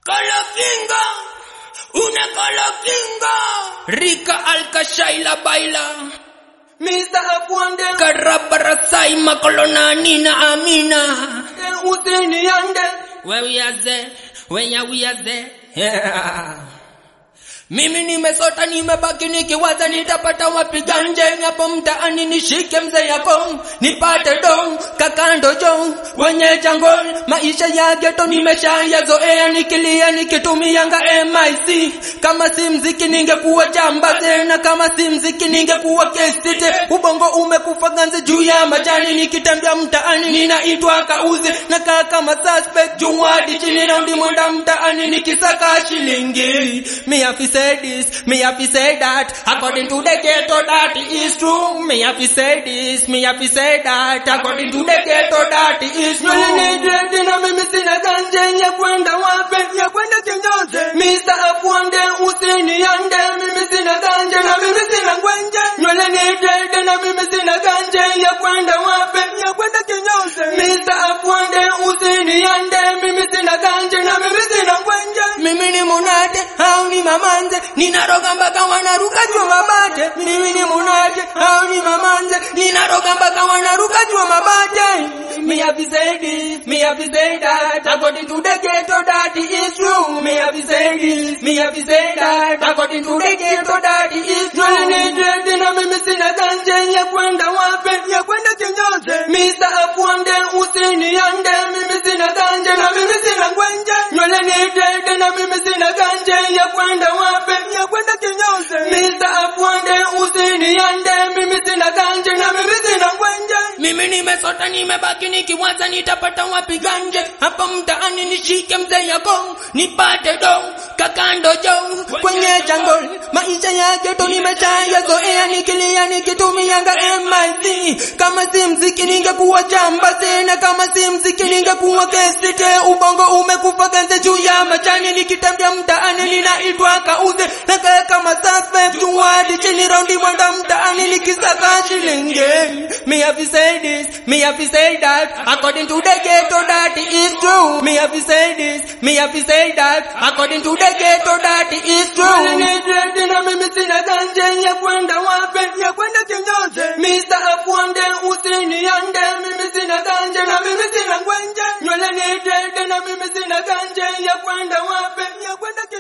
Kalakinga, una kalakinga. Rika Alkashaila baila. Mr. Afwande Karabarasai makolona Nina Amina. Useni yande. Where we are there, when we are there. Yeah. Mimi nimesota nimebaki nikiwaza nitapata wapi ganje hapo mtaani nishike mzee yako nipate dong kakando jong wenye jangol maisha ya ghetto nimeshayazoea nikilia nikitumianga MIC kama si mziki ningekuwa jambaze na kama si mziki ningekuwa kestite ubongo umekufa ganze juu ya majani nikitembea mtaani ninaitwa kauze na kaa kama suspect juwadi chini raundi mwenda mtaani nikisaka shilingi me have to say this, me have to say that. According to the ghetto, that is true. Me have to say this, me have to say that. According to the ghetto, that is true. Na mimi sina ganje ya kwenda wapi, ya kwenda kinyoze. Mr. Afwande usini yande, mimi sina ganje na mimi sina ngwenje. Nywele ni dread na mimi sina ganje ya kwenda wapi, ya kwenda kinyoze. Mr. Afwande usini yande, mimi sina ganje na mimi sina ngwenje. Mimi ni munate, hao ni mamanze. Ninaroga mpaka wanaruka juu mabate. Mimi ni munate, hao ni mamanze. Ninaroga mpaka wanaruka juu mabate. Me have to say this, me have to say that. According to the ghetto, that is true. Me have to say this, me have to say that. According to the ghetto, that is true. Na mimi sina ganje ya kwenda wapi, ya kwenda kinyoze. Mr. Afwande usini yande, mimi sina ganje na mimi sina ngwenje. Nywele ni dread na mimi sina ganje ya kwenda wapi, ya kwenda kinyoze. Mr. Afwande usini yande, mimi sina ganje na mimi sina ngwenje. Mimi nimesota nimebaki nikiwaza nitapata wapi ganje hapa mtaani nishike mzee yako nipate dong kakando jong kwenye jungle maisha ya ghetto nimeshayazoea nikilia nikitumianga MIC kama si mziki ningekuwa jambaze na kama si mziki ningekuwa kestite ubongo umekufa ganze juu ya majani nikitembea mtaani ninaitwa kauze na kaa kama suspect juwadi chini raundi mwenda mtaani nikisaka shilingi. Me have to say this, me have to say that. According to the ghetto, that is true. Me have to say this, me have to say that. According to the ghetto, that is true. Na mimi sina ganje ya kwenda wapi, ya kwenda kinyoze. Mr. Afwande usini yande, mimi sina ganje na mimi sina ngwenje. Nywele ni dread na mimi sina ganje ya kwenda wapi, ya kwenda kinyoze.